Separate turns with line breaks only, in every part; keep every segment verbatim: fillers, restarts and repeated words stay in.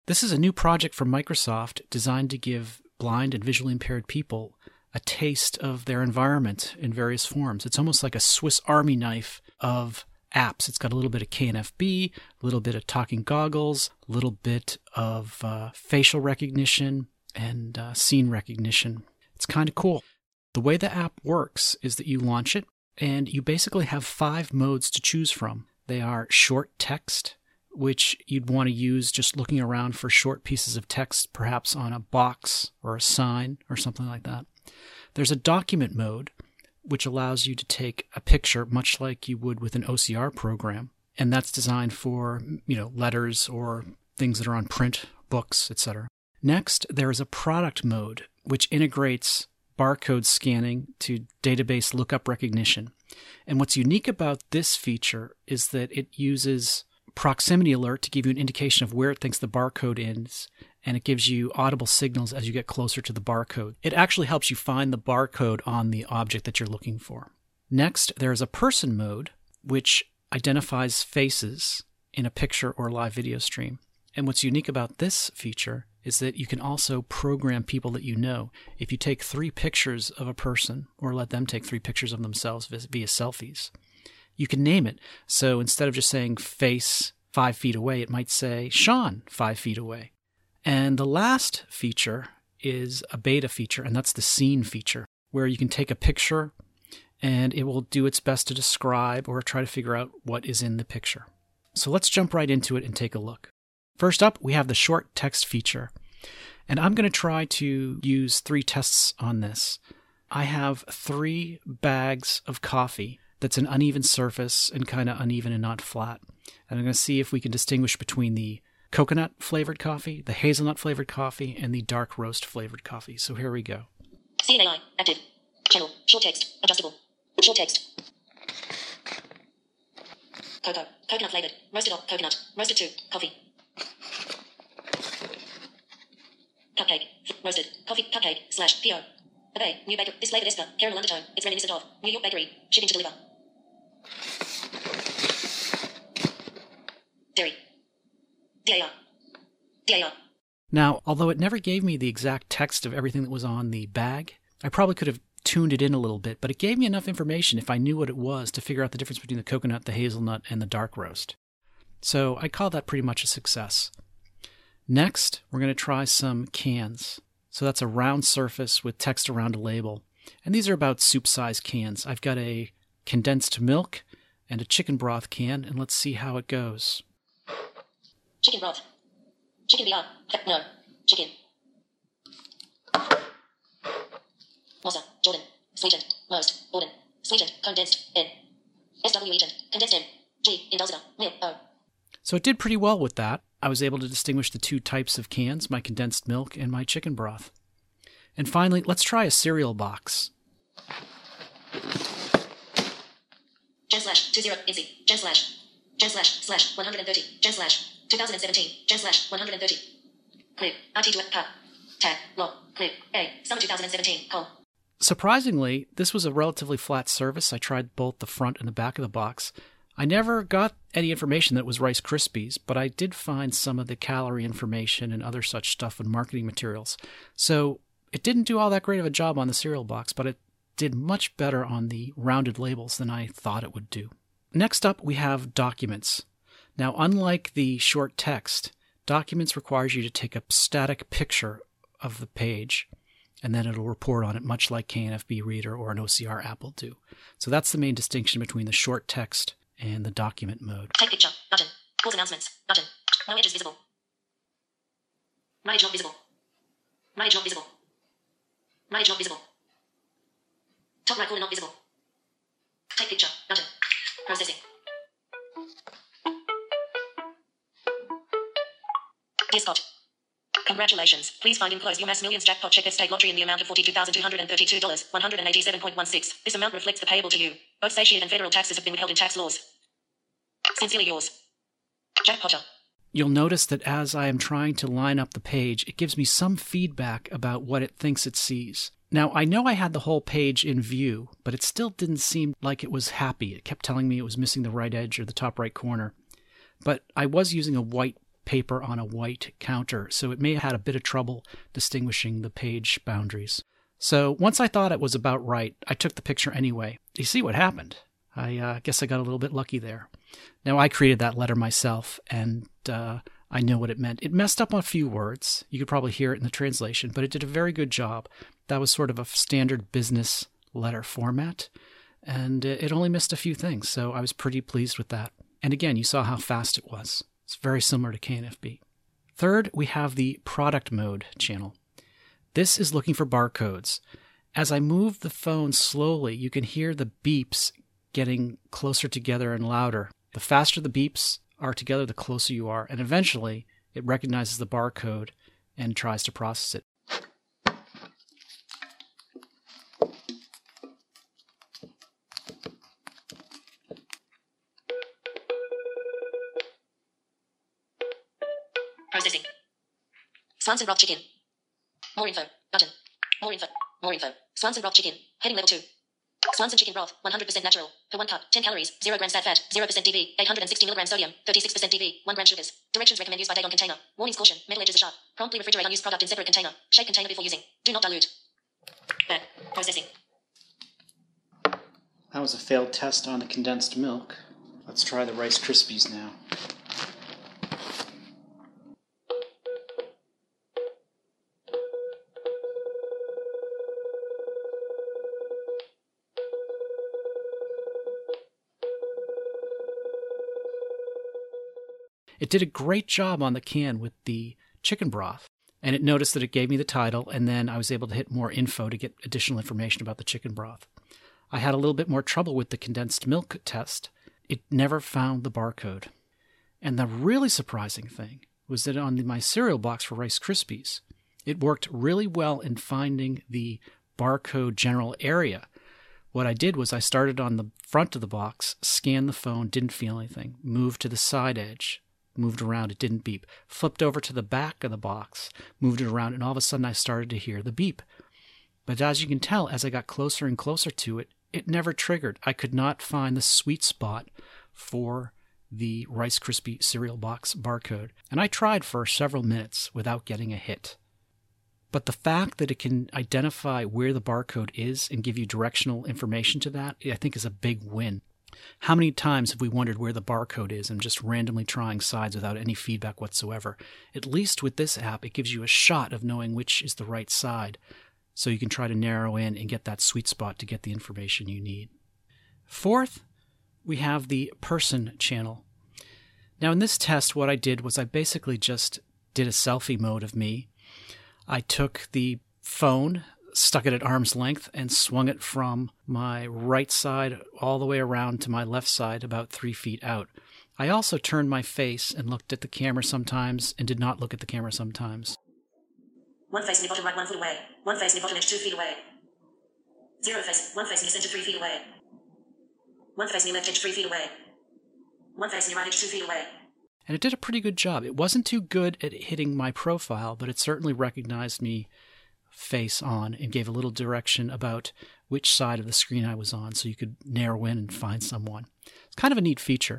This is a new project from Microsoft designed to give blind and visually impaired people a taste of their environment in various forms. It's almost like a Swiss Army knife of apps. It's got a little bit of K N F B, a little bit of talking goggles, a little bit of uh, facial recognition and uh, scene recognition. It's kind of cool. The way the app works is that you launch it, and you basically have five modes to choose from. They are short text, which you'd want to use just looking around for short pieces of text, perhaps on a box or a sign or something like that. There's a document mode, which allows you to take a picture much like you would with an O C R program, and that's designed for, you know, letters or things that are on print, books, et cetera. Next, there is a product mode, which integrates barcode scanning to database lookup recognition. And what's unique about this feature is that it uses proximity alert to give you an indication of where it thinks the barcode is, and it gives you audible signals as you get closer to the barcode. It actually helps you find the barcode on the object that you're looking for. Next, there is a person mode, which identifies faces in a picture or live video stream. And what's unique about this feature is that you can also program people that you know. If you take three pictures of a person, or let them take three pictures of themselves via selfies, you can name it. So instead of just saying face five feet away, it might say Sean five feet away. And the last feature is a beta feature, and that's the scene feature, where you can take a picture and it will do its best to describe or try to figure out what is in the picture. So let's jump right into it and take a look. First up, we have the short text feature, and I'm going to try to use three tests on this. I have three bags of coffee that's an uneven surface and kind of uneven and not flat. And I'm going to see if we can distinguish between the coconut flavored coffee, the hazelnut flavored coffee, and the dark roast flavored coffee. So here we go.
C N A I, active. Channel, short text, adjustable. Short text. Cocoa, coconut flavored, roasted or coconut, roasted two, coffee. Cupcake, roasted, coffee, cupcake, slash, P O. Obey, new baker, this flavored Esper, caramel undertone, it's reminiscent of, New York Bakery, shipping to deliver. Dairy. D A R. D A R.
Now, although it never gave me the exact text of everything that was on the bag, I probably could have tuned it in a little bit, but it gave me enough information if I knew what it was to figure out the difference between the coconut, the hazelnut, and the dark roast. So I call that pretty much a success. Next, we're going to try some cans. So that's a round surface with text around a label. And these are about soup-sized cans. I've got a condensed milk and a chicken broth can, and let's see how it goes.
Chicken broth. Chicken B R. No. Chicken. Mosa. Jordan. Sweetened. Most. Borden. Sweetened. Condensed. N. S W agent. Condensed M. G. Indulcitor. Milk. O.
So it did pretty well with that. I was able to distinguish the two types of cans, my condensed milk and my chicken broth. And finally, let's try a cereal box.
Gen slash two zero N C. Gen slash. Gen slash slash one hundred thirty. Gen slash twenty seventeen. Gen slash one hundred thirty. Clip. R T two cut. Tag. Log. Clip. A. Summer twenty seventeen. Call.
Surprisingly, this was a relatively flat surface. I tried both the front and the back of the box. I never got any information that it was Rice Krispies, but I did find some of the calorie information and other such stuff in marketing materials. So it didn't do all that great of a job on the cereal box, but it did much better on the rounded labels than I thought it would do. Next up, we have documents. Now, unlike the short text, documents requires you to take a static picture of the page, and then it'll report on it much like K N F B Reader or an O C R app will do. So that's the main distinction between the short text and the document mode.
Take picture. Button. Pause announcements. Button. No edges visible. My edge not visible. My edge not visible. My edge not visible. Top right corner not visible. Take picture. Button. Processing. Dear Scott. Congratulations. Please find enclosed U M S Millions Jackpot Checker State Lottery in the amount of forty-two thousand two hundred thirty-two dollars and one hundred eighty-seven cents and sixteen cents. This amount reflects the payable to you. Both state and federal taxes have been withheld in tax laws. Sincerely yours, Jack Potter.
You'll notice that as I am trying to line up the page, it gives me some feedback about what it thinks it sees. Now, I know I had the whole page in view, but it still didn't seem like it was happy. It kept telling me it was missing the right edge or the top right corner. But I was using a white paper on a white counter, so it may have had a bit of trouble distinguishing the page boundaries. So once I thought it was about right, I took the picture anyway. You see what happened? I uh, guess I got a little bit lucky there. Now, I created that letter myself, and uh, I know what it meant. It messed up on a few words. You could probably hear it in the translation, but it did a very good job. That was sort of a standard business letter format, and it only missed a few things, so I was pretty pleased with that. And again, you saw how fast it was. It's very similar to K N F B. Third, we have the product mode channel. This is looking for barcodes. As I move the phone slowly, you can hear the beeps getting closer together and louder. The faster the beeps are together, the closer you are, and eventually it recognizes the barcode and tries to process it.
Processing. Swanson Broth Chicken. More info. Button. More info. More info. Swanson Broth Chicken. Heading level two. Swanson chicken broth, one hundred percent natural. Per one cup, ten calories, zero grams sat fat, zero percent D B, eight hundred sixty milligrams sodium, thirty-six percent D B, one gram sugars. Directions recommend use by date on container. Warnings caution, metal edges are sharp. Promptly refrigerate unused product in separate container. Shake container before using. Do not dilute. Bad. Processing.
That was a failed test on the condensed milk. Let's try the Rice Krispies now. It did a great job on the can with the chicken broth, and it noticed that it gave me the title, and then I was able to hit more info to get additional information about the chicken broth. I had a little bit more trouble with the condensed milk test. It never found the barcode. And the really surprising thing was that on the, my cereal box for Rice Krispies, it worked really well in finding the barcode general area. What I did was I started on the front of the box, scanned the phone, didn't feel anything, moved to the side edge, moved around, it didn't beep. Flipped over to the back of the box, moved it around, and all of a sudden I started to hear the beep. But as you can tell, as I got closer and closer to it, it never triggered. I could not find the sweet spot for the Rice Krispie cereal box barcode. And I tried for several minutes without getting a hit. But the fact that it can identify where the barcode is and give you directional information to that, I think is a big win. How many times have we wondered where the barcode is and just randomly trying sides without any feedback whatsoever? At least with this app, it gives you a shot of knowing which is the right side, so you can try to narrow in and get that sweet spot to get the information you need. Fourth, we have the person channel. Now in this test, what I did was I basically just did a selfie mode of me. I took the phone, stuck it at arm's length, and swung it from my right side all the way around to my left side about three feet out. I also turned my face and looked at the camera sometimes and did not look at the camera sometimes.
One face near bottom right one foot away. One face near bottom edge two feet away. Zero face. One face near center three feet away. One face near left edge three feet away. One face near right edge two feet away.
And it did a pretty good job. It wasn't too good at hitting my profile, but it certainly recognized me face on and gave a little direction about which side of the screen I was on so you could narrow in and find someone. It's kind of a neat feature.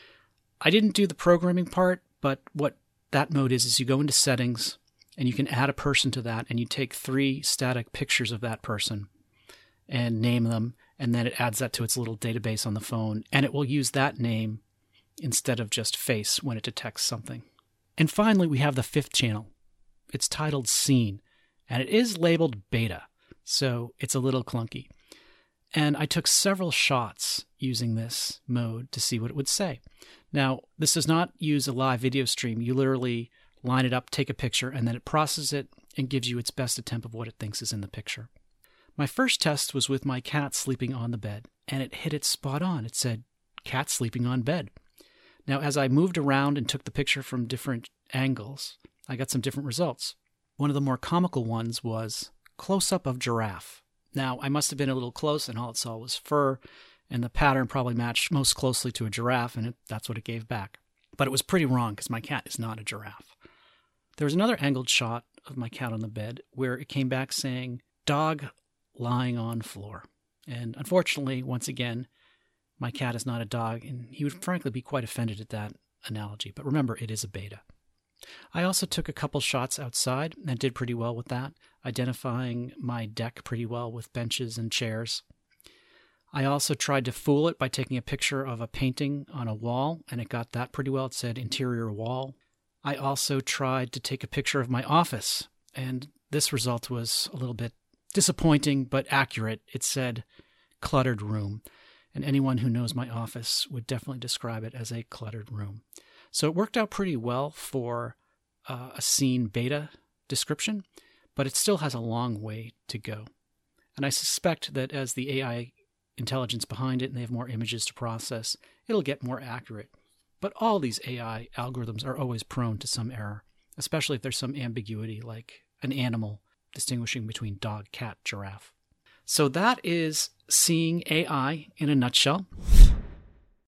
I didn't do the programming part, but what that mode is, is you go into settings and you can add a person to that, and you take three static pictures of that person and name them, and then it adds that to its little database on the phone, and it will use that name instead of just face when it detects something. And finally, we have the fifth channel. It's titled Scene, and it is labeled beta, so it's a little clunky. And I took several shots using this mode to see what it would say. Now, this does not use a live video stream. You literally line it up, take a picture, and then it processes it and gives you its best attempt of what it thinks is in the picture. My first test was with my cat sleeping on the bed, and it hit it spot on. It said, cat sleeping on bed. Now, as I moved around and took the picture from different angles, I got some different results. One of the more comical ones was close-up of giraffe. Now, I must have been a little close, and all it saw was fur, and the pattern probably matched most closely to a giraffe, and it, that's what it gave back. But it was pretty wrong, because my cat is not a giraffe. There was another angled shot of my cat on the bed where it came back saying, dog lying on floor. And unfortunately, once again, my cat is not a dog, and he would frankly be quite offended at that analogy. But remember, it is a beta. I also took a couple shots outside and did pretty well with that, identifying my deck pretty well with benches and chairs. I also tried to fool it by taking a picture of a painting on a wall, and it got that pretty well. It said interior wall. I also tried to take a picture of my office, and this result was a little bit disappointing but accurate. It said cluttered room, and anyone who knows my office would definitely describe it as a cluttered room. So it worked out pretty well for uh, a scene beta description, but it still has a long way to go. And I suspect that as the A I intelligence behind it and they have more images to process, it'll get more accurate. But all these A I algorithms are always prone to some error, especially if there's some ambiguity like an animal distinguishing between dog, cat, giraffe. So that is Seeing A I in a nutshell.